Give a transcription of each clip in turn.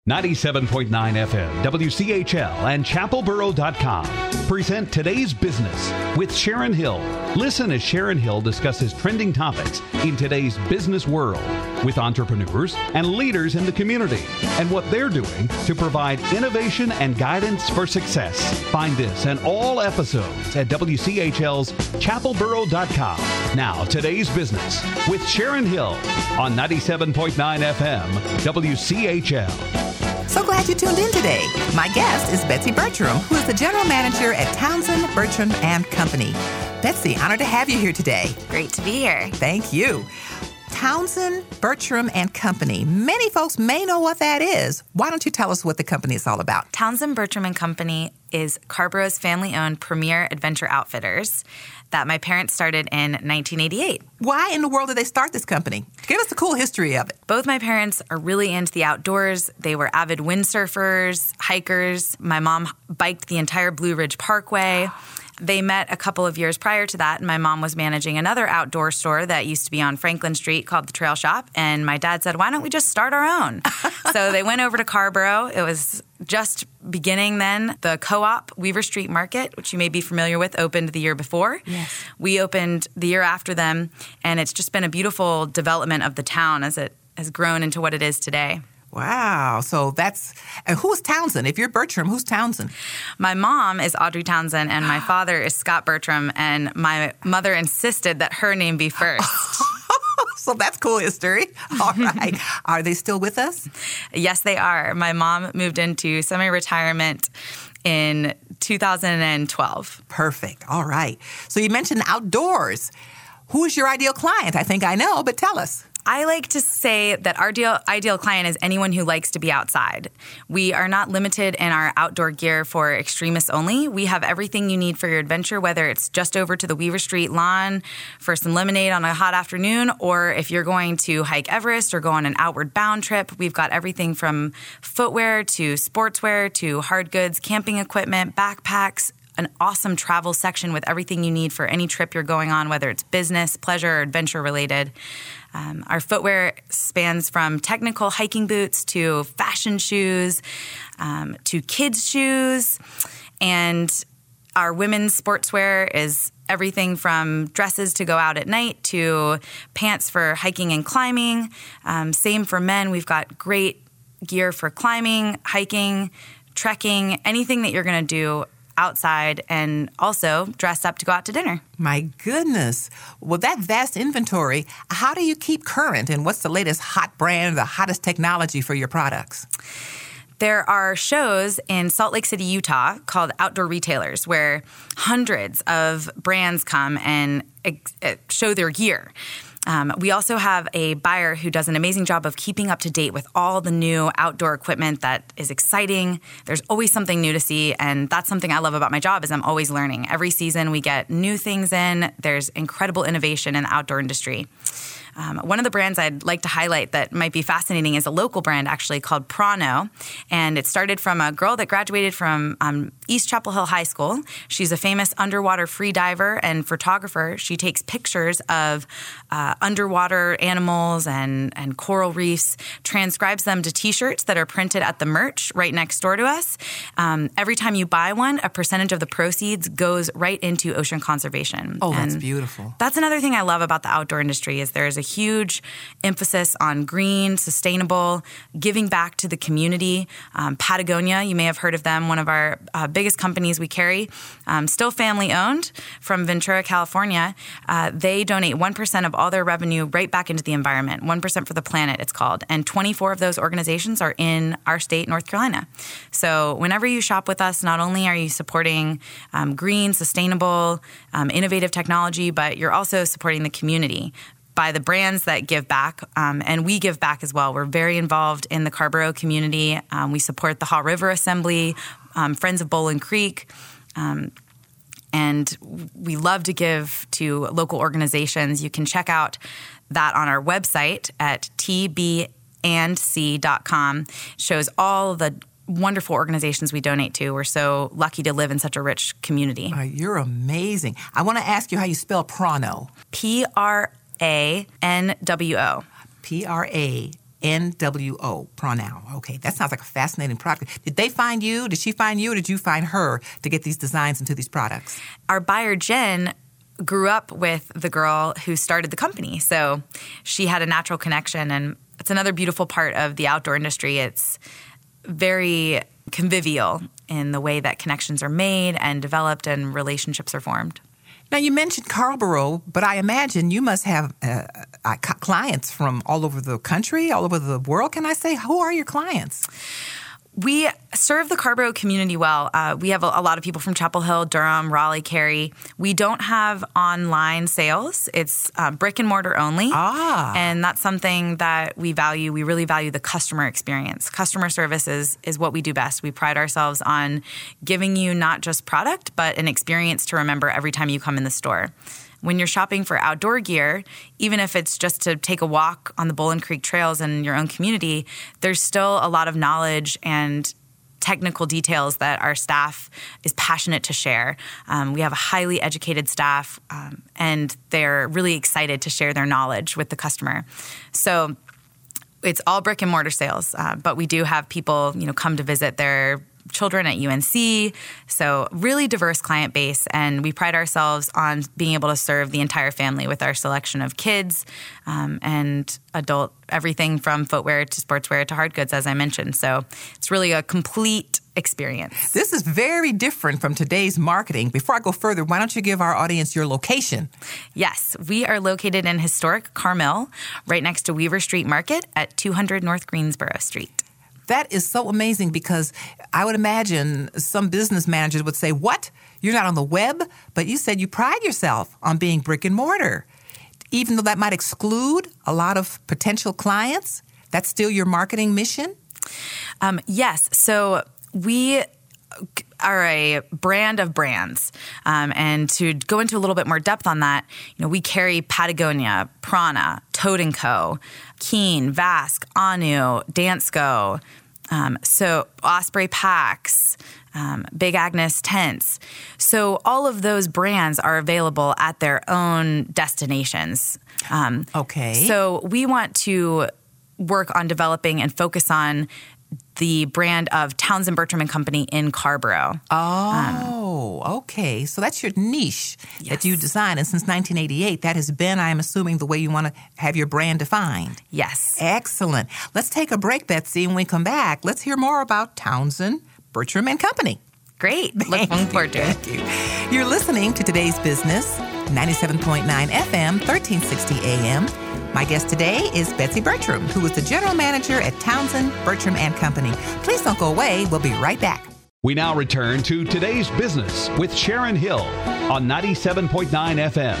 97.9 FM, WCHL, and ChapelBoro.com present Today's Business with Sharon Hill. Listen as Sharon Hill discusses trending topics in today's business world with entrepreneurs and leaders in the community and what they're doing to provide innovation and guidance for success. Find this and all episodes at WCHL's ChapelBoro.com. Now, Today's Business with Sharon Hill on 97.9 FM, WCHL. So glad you tuned in today. My guest is Betsy Bertram, who is the general manager at Townsend, Bertram and Company. Betsy, honored to have you here today. Great to be here. Thank you. Townsend, Bertram and Company. Many folks may know what that is. Why don't you tell us what the company is all about? Townsend, Bertram and Company is Carrboro's family-owned premier adventure outfitters that my parents started in 1988. Why in the world did they start this company? Give us the cool history of it. Both my parents are really into the outdoors. They were avid windsurfers, hikers. My mom biked the entire Blue Ridge Parkway. They met a couple of years prior to that, and my mom was managing another outdoor store that used to be on Franklin Street called the Trail Shop, and my dad said, why don't we just start our own? So they went over to Carrboro. It was just beginning then. The Co-op Weaver Street Market, which you may be familiar with, opened the year before. Yes. We opened the year after them, and it's just been a beautiful development of the town as it has grown into what it is today. Wow. So and who's Townsend? If you're Bertram, who's Townsend? My mom is Audrey Townsend, and my father is Scott Bertram, and my mother insisted that her name be first. So that's cool history. All right. Are they still with us? Yes, they are. My mom moved into semi-retirement in 2012. Perfect. All right. So you mentioned outdoors. Who is your ideal client? I think I know, but tell us. I like to say that our ideal client is anyone who likes to be outside. We are not limited in our outdoor gear for extremists only. We have everything you need for your adventure, whether it's just over to the Weaver Street lawn for some lemonade on a hot afternoon, or if you're going to hike Everest or go on an outward bound trip, we've got everything from footwear to sportswear to hard goods, camping equipment, backpacks, an awesome travel section with everything you need for any trip you're going on, whether it's business, pleasure, or adventure related. Our footwear spans from technical hiking boots to fashion shoes to kids' shoes. And our women's sportswear is everything from dresses to go out at night to pants for hiking and climbing. Same for men. We've got great gear for climbing, hiking, trekking, anything that you're going to do outside, and also dress up to go out to dinner. My goodness. Well, that vast inventory, how do you keep current, and what's the latest hot brand, the hottest technology for your products? There are shows in Salt Lake City, Utah called Outdoor Retailers, where hundreds of brands come and show their gear. We also have a buyer who does an amazing job of keeping up to date with all the new outdoor equipment that is exciting. There's always something new to see, and that's something I love about my job is I'm always learning. Every season we get new things in. There's incredible innovation in the outdoor industry. One of the brands I'd like to highlight that might be fascinating is a local brand actually called Prano, and it started from a girl that graduated from East Chapel Hill High School. She's a famous underwater free diver and photographer. She takes pictures of underwater animals and coral reefs, transcribes them to T-shirts that are printed at the merch right next door to us. Every time you buy one, a percentage of the proceeds goes right into ocean conservation. Oh, that's beautiful. That's another thing I love about the outdoor industry is there's a huge emphasis on green, sustainable, giving back to the community. Patagonia, you may have heard of them, one of our biggest companies we carry, still family-owned from Ventura, California. They donate 1% of all their revenue right back into the environment, 1% for the planet, it's called. And 24 of those organizations are in our state, North Carolina. So whenever you shop with us, not only are you supporting green, sustainable, innovative technology, but you're also supporting the community by the brands that give back, and we give back as well. We're very involved in the Carrboro community. We support the Haw River Assembly, Friends of Bowling Creek, and we love to give to local organizations. You can check out that on our website at tbandc.com. It shows all the wonderful organizations we donate to. We're so lucky to live in such a rich community. You're amazing. I want to ask you how you spell Prano. P-R-A-N-W-O. P-R-A-N-W-O. NWO, Pronow. Okay, that sounds like a fascinating product. Did they find you? Did she find you? Or did you find her to get these designs into these products? Our buyer, Jen, grew up with the girl who started the company. So she had a natural connection. And it's another beautiful part of the outdoor industry. It's very convivial in the way that connections are made and developed and relationships are formed. Now, you mentioned Carlsbad, but I imagine you must have clients from all over the country, all over the world. Can I say, who are your clients? We serve the Carlsbad community well. We have a lot of people from Chapel Hill, Durham, Raleigh, Cary. We don't have online sales. It's brick and mortar only. And that's something that we value. We really value the customer experience. Customer service is what we do best. We pride ourselves on giving you not just product, but an experience to remember every time you come in the store. When you're shopping for outdoor gear, even if it's just to take a walk on the Bowling Creek trails in your own community, there's still a lot of knowledge and technical details that our staff is passionate to share. We have a highly educated staff, and they're really excited to share their knowledge with the customer. So it's all brick and mortar sales, but we do have people, come to visit their children at UNC. So really diverse client base, and we pride ourselves on being able to serve the entire family with our selection of kids and adult, everything from footwear to sportswear to hard goods, as I mentioned. So it's really a complete experience. This is very different from today's marketing. Before I go further, why don't you give our audience your location? Yes, we are located in historic Carmel, right next to Weaver Street Market at 200 North Greensboro Street. That is so amazing, because I would imagine some business managers would say, what? You're not on the web? But you said you pride yourself on being brick and mortar. Even though that might exclude a lot of potential clients, that's still your marketing mission? Yes. So we are a brand of brands. And to go into a little bit more depth on that, we carry Patagonia, Prana, Toad & Co., Keen, Vask, Anu, Dansko, so Osprey Packs, Big Agnes Tents. So all of those brands are available at their own destinations. Okay. So we want to work on developing and focus on the brand of Townsend Bertram & Company in Carrboro. Okay. So that's your niche that you designed. And since 1988, that has been, I'm assuming, the way you want to have your brand defined. Yes. Excellent. Let's take a break, Betsy, and when we come back, let's hear more about Townsend Bertram & Company. Great. Looking forward to it. Thank you. You're listening to Today's Business, 97.9 FM, 1360 AM. My guest today is Betsy Bertram, who is the general manager at Townsend Bertram & Company. Please don't go away. We'll be right back. We now return to Today's Business with Sharon Hill on 97.9 FM,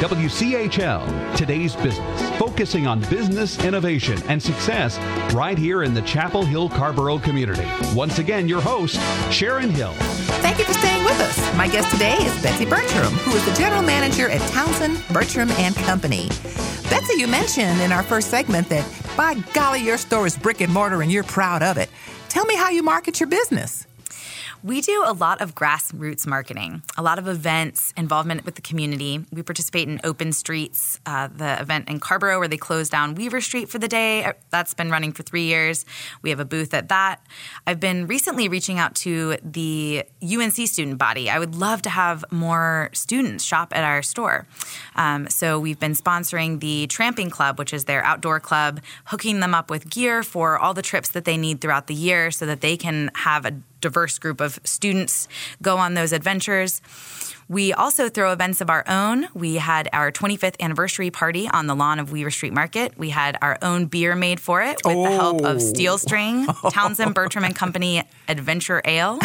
WCHL. Today's Business, focusing on business innovation and success right here in the Chapel Hill Carrboro community. Once again, your host, Sharon Hill. Thank you for staying with us. My guest today is Betsy Bertram, who is the general manager at Townsend Bertram & Company. Betsy, you mentioned in our first segment that, by golly, your store is brick and mortar and you're proud of it. Tell me how you market your business. We do a lot of grassroots marketing, a lot of events, involvement with the community. We participate in Open Streets, the event in Carrboro where they closed down Weaver Street for the day. That's been running for 3 years. We have a booth at that. I've been recently reaching out to the UNC student body. I would love to have more students shop at our store. So we've been sponsoring the Tramping Club, which is their outdoor club, hooking them up with gear for all the trips that they need throughout the year so that they can have a diverse group of students go on those adventures. We also throw events of our own. We had our 25th anniversary party on the lawn of Weaver Street Market. We had our own beer made for it with the help of Steel String, Townsend Bertram & Company Adventure Ale.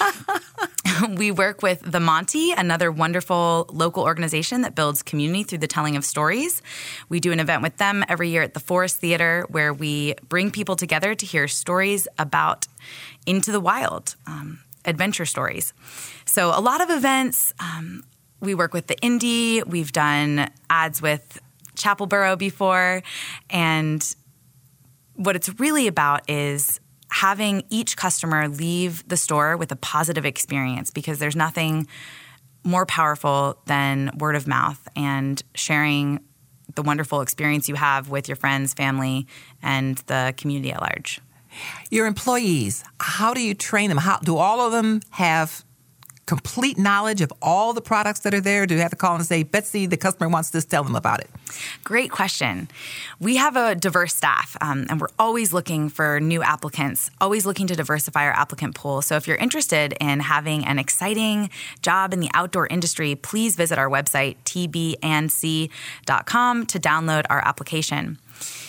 We work with The Monty, another wonderful local organization that builds community through the telling of stories. We do an event with them every year at the Forest Theater where we bring people together to hear stories about Into the Wild, adventure stories. So a lot of events. We work with the Indy. We've done ads with Chapelboro before. And what it's really about is having each customer leave the store with a positive experience, because there's nothing more powerful than word of mouth and sharing the wonderful experience you have with your friends, family, and the community at large. Your employees, how do you train them? How do all of them have complete knowledge of all the products that are there? Do you have to call and say, Betsy, the customer wants this, tell them about it? Great question. We have a diverse staff, and we're always looking for new applicants, always looking to diversify our applicant pool. So if you're interested in having an exciting job in the outdoor industry, please visit our website, tbandc.com, to download our application.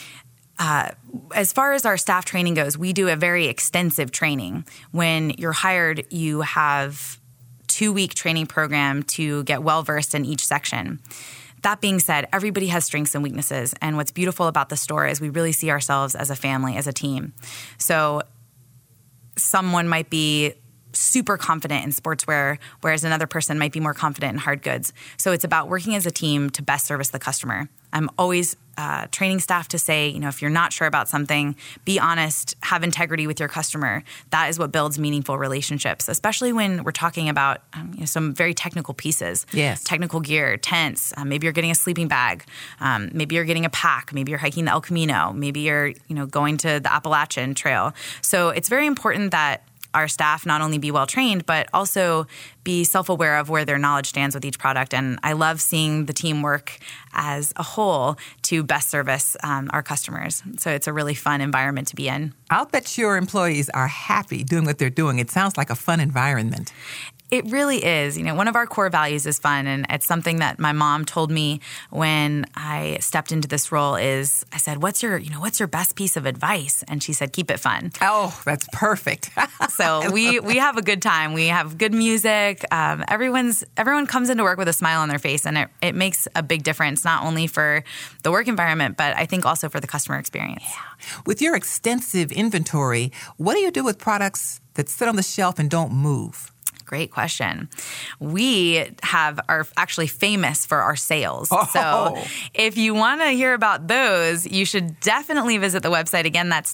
As far as our staff training goes, we do a very extensive training. When you're hired, you have 2-week training program to get well-versed in each section. That being said, everybody has strengths and weaknesses. And what's beautiful about the store is we really see ourselves as a family, as a team. So someone might be super confident in sportswear, whereas another person might be more confident in hard goods. So it's about working as a team to best service the customer. I'm always training staff to say, if you're not sure about something, be honest, have integrity with your customer. That is what builds meaningful relationships, especially when we're talking about some very technical pieces. Yes. Technical gear, tents. Maybe you're getting a sleeping bag. Maybe you're getting a pack. Maybe you're hiking the El Camino. Maybe you're going to the Appalachian Trail. So it's very important that our staff not only be well-trained, but also be self-aware of where their knowledge stands with each product. And I love seeing the team work as a whole to best service our customers. So it's a really fun environment to be in. I'll bet your employees are happy doing what they're doing. It sounds like a fun environment. It really is. One of our core values is fun, and it's something that my mom told me when I stepped into this role. I said, "What's your best piece of advice?" And she said, "Keep it fun." Oh, that's perfect. So we have a good time. We have good music. Everyone comes into work with a smile on their face, and it makes a big difference, not only for the work environment, but I think also for the customer experience. Yeah. With your extensive inventory, what do you do with products that sit on the shelf and don't move? Great question. We are actually famous for our sales. Oh. So if you want to hear about those, you should definitely visit the website. Again, that's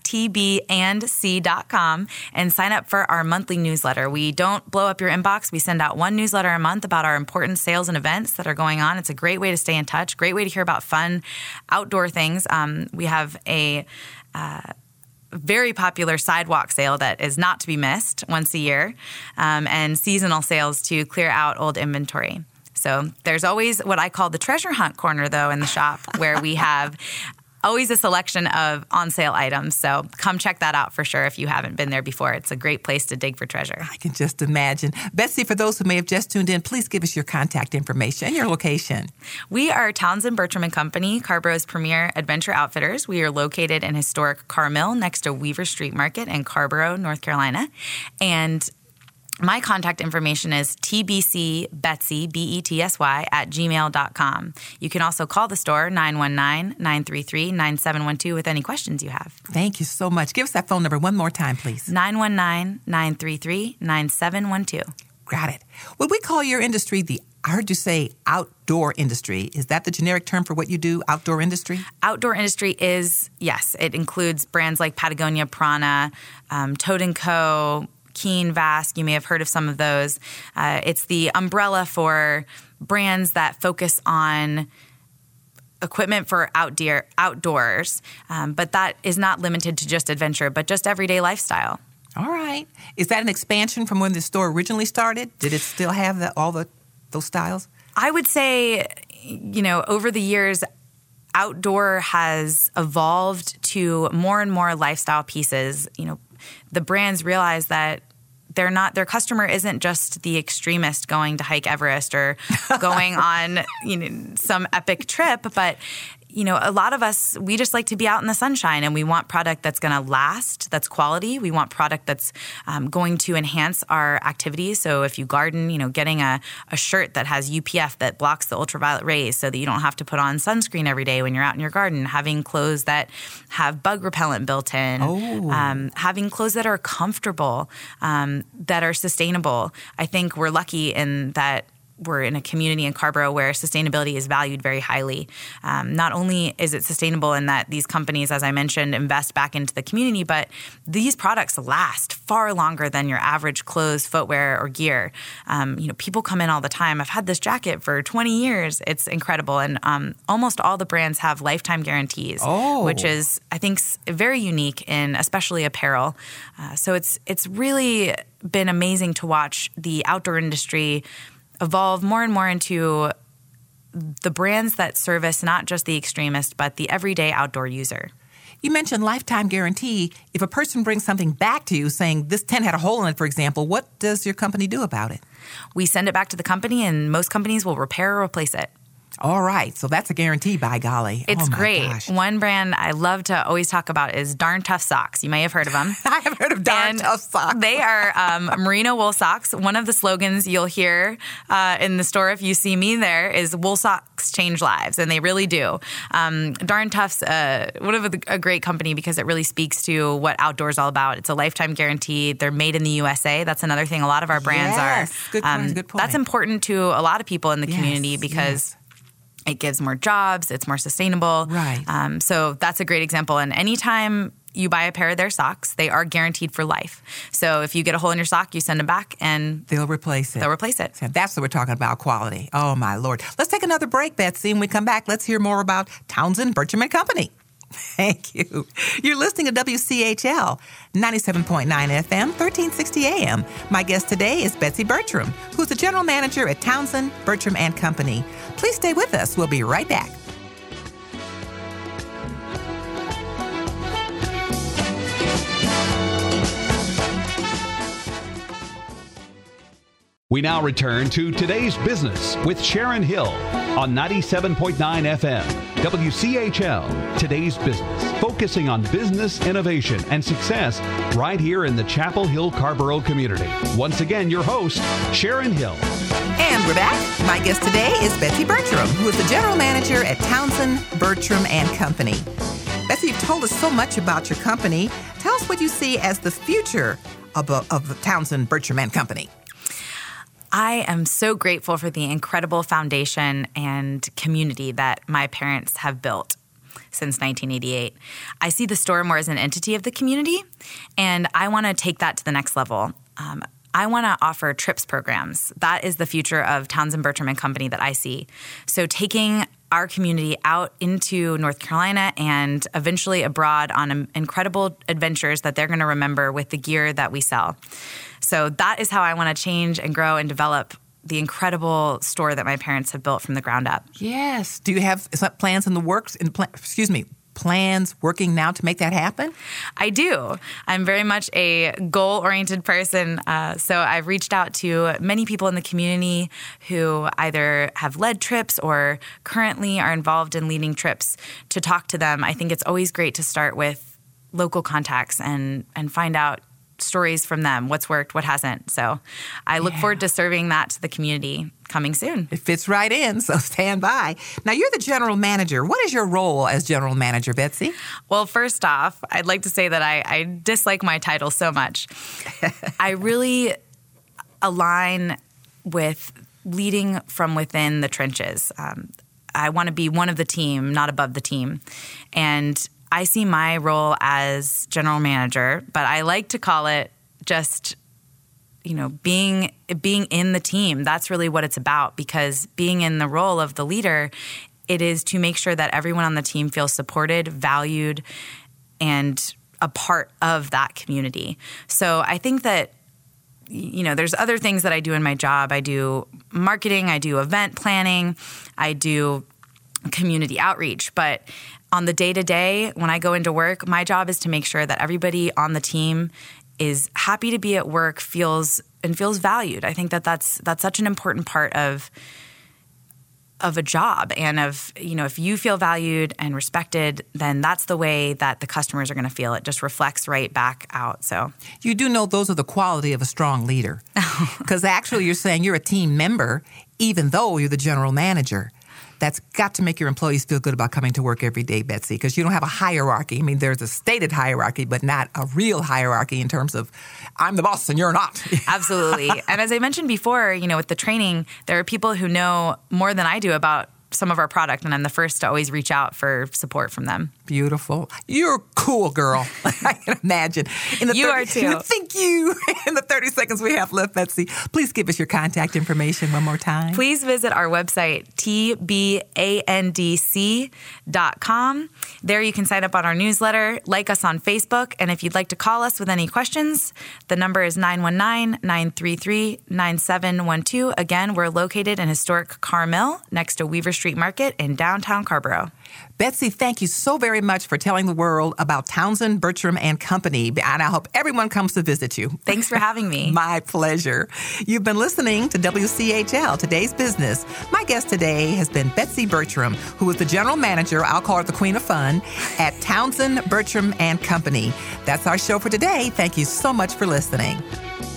tbandc.com, and sign up for our monthly newsletter. We don't blow up your inbox. We send out one newsletter a month about our important sales and events that are going on. It's a great way to stay in touch, great way to hear about fun outdoor things. We have a very popular sidewalk sale that is not to be missed once a year, and seasonal sales to clear out old inventory. So there's always what I call the treasure hunt corner, though, in the shop, where we have always a selection of on-sale items. So come check that out for sure if you haven't been there before. It's a great place to dig for treasure. I can just imagine. Betsy, for those who may have just tuned in, please give us your contact information and your location. We are Townsend Bertram & Company, Carborough's premier adventure outfitters. We are located in historic Carmill next to Weaver Street Market in Carborough, North Carolina. And my contact information is tbcbetsy, B-E-T-S-Y, @gmail.com. You can also call the store, 919-933-9712, with any questions you have. Thank you so much. Give us that phone number one more time, please. 919-933-9712. Got it. Would we call your industry I heard you say outdoor industry. Is that the generic term for what you do, outdoor industry? Outdoor industry is, yes. It includes brands like Patagonia, Prana, Toad & Co., Keen, Vask. You may have heard of some of those. It's the umbrella for brands that focus on equipment for outdoors, but that is not limited to just adventure, but just everyday lifestyle. All right. Is that an expansion from when the store originally started? Did it still have those styles? I would say, over the years, outdoor has evolved to more and more lifestyle pieces. The brands realize that their customer isn't just the extremist going to hike Everest or going on, some epic trip, but a lot of us, we just like to be out in the sunshine, and we want product that's going to last, that's quality. We want product that's going to enhance our activities. So if you garden, getting a shirt that has UPF that blocks the ultraviolet rays so that you don't have to put on sunscreen every day when you're out in your garden, having clothes that have bug repellent built in, having clothes that are comfortable, that are sustainable. I think we're lucky in that we're in a community in Carrboro where sustainability is valued very highly. Not only is it sustainable in that these companies, as I mentioned, invest back into the community, but these products last far longer than your average clothes, footwear, or gear. People come in all the time. I've had this jacket for 20 years. It's incredible. And almost all the brands have lifetime guarantees, which is, I think, very unique in especially apparel. So it's really been amazing to watch the outdoor industry evolve more and more into the brands that service not just the extremist, but the everyday outdoor user. You mentioned lifetime guarantee. If a person brings something back to you saying this tent had a hole in it, for example, what does your company do about it? We send it back to the company, and most companies will repair or replace it. All right. So that's a guarantee, by golly. It's great. Gosh. One brand I love to always talk about is Darn Tough Socks. You may have heard of them. I have heard of Darn Tough Socks. They are merino wool socks. One of the slogans you'll hear in the store if you see me there is wool socks change lives, and they really do. Darn Tough's a great company because it really speaks to what outdoors is all about. It's a lifetime guarantee. They're made in the USA. That's another thing a lot of our brands are. Good point, good point. That's important to a lot of people in the community because it gives more jobs. It's more sustainable. Right. So that's a great example. And anytime you buy a pair of their socks, they are guaranteed for life. So if you get a hole in your sock, you send them back and they'll replace it. So that's what we're talking about, quality. Oh, my Lord. Let's take another break, Betsy. When we come back, let's hear more about Townsend Bircham & Company. Thank you. You're listening to WCHL 97.9 FM, 1360 AM. My guest today is Betsy Bertram, who's the general manager at Townsend Bircham & Company. Please stay with us. We'll be right back. We now return to Today's Business with Sharon Hill on 97.9 FM, WCHL, Today's Business, focusing on business innovation and success right here in the Chapel Hill Carrboro community. Once again, your host, Sharon Hill. And we're back. My guest today is Betsy Bertram, who is the general manager at Townsend Bircham & Company. Betsy, you've told us so much about your company. Tell us what you see as the future of Townsend Bircham & Company. I am so grateful for the incredible foundation and community that my parents have built since 1988. I see the store more as an entity of the community, and I want to take that to the next level. I want to offer trips programs. That is the future of Townsend Bircham & Company that I see. So taking our community out into North Carolina and eventually abroad on incredible adventures that they're going to remember with the gear that we sell. So that is how I want to change and grow and develop the incredible store that my parents have built from the ground up. Yes. Do you have plans in the works? Plans working now to make that happen? I do. I'm very much a goal-oriented person. So I've reached out to many people in the community who either have led trips or currently are involved in leading trips to talk to them. I think it's always great to start with local contacts and find out stories from them, what's worked, what hasn't. So I look forward to serving that to the community coming soon. It fits right in, so stand by. Now, you're the general manager. What is your role as general manager, Betsy? Well, first off, I'd like to say that I dislike my title so much. I really align with leading from within the trenches. I want to be one of the team, not above the team. And I see my role as general manager, but I like to call it just, being in the team. That's really what it's about, because being in the role of the leader, it is to make sure that everyone on the team feels supported, valued, and a part of that community. So I think that, there's other things that I do in my job. I do marketing, I do event planning, I do community outreach, but on the day-to-day, when I go into work, my job is to make sure that everybody on the team is happy to be at work, feels valued. I think that's such an important part of a job, and if you feel valued and respected, then that's the way that the customers are going to feel. It just reflects right back out. So you do know those are the quality of a strong leader, because actually you're saying you're a team member, even though you're the general manager. That's got to make your employees feel good about coming to work every day, Betsy, because you don't have a hierarchy. I mean, there's a stated hierarchy, but not a real hierarchy in terms of I'm the boss and you're not. Absolutely. And as I mentioned before, with the training, there are people who know more than I do about some of our product, and I'm the first to always reach out for support from them. Beautiful. You're cool, girl. I can imagine. You are too. Thank you. In the 30 seconds we have left, Betsy, please give us your contact information one more time. Please visit our website, tbandc.com. There you can sign up on our newsletter, like us on Facebook, and if you'd like to call us with any questions, the number is 919-933-9712. Again, we're located in historic Carmel, next to Weaver Street Market in downtown Scarborough. Betsy, thank you so very much for telling the world about Townsend, Bertram & Company, and I hope everyone comes to visit you. Thanks for having me. My pleasure. You've been listening to WCHL, Today's Business. My guest today has been Betsy Bertram, who is the general manager, I'll call her the Queen of Fun, at Townsend, Bertram & Company. That's our show for today. Thank you so much for listening.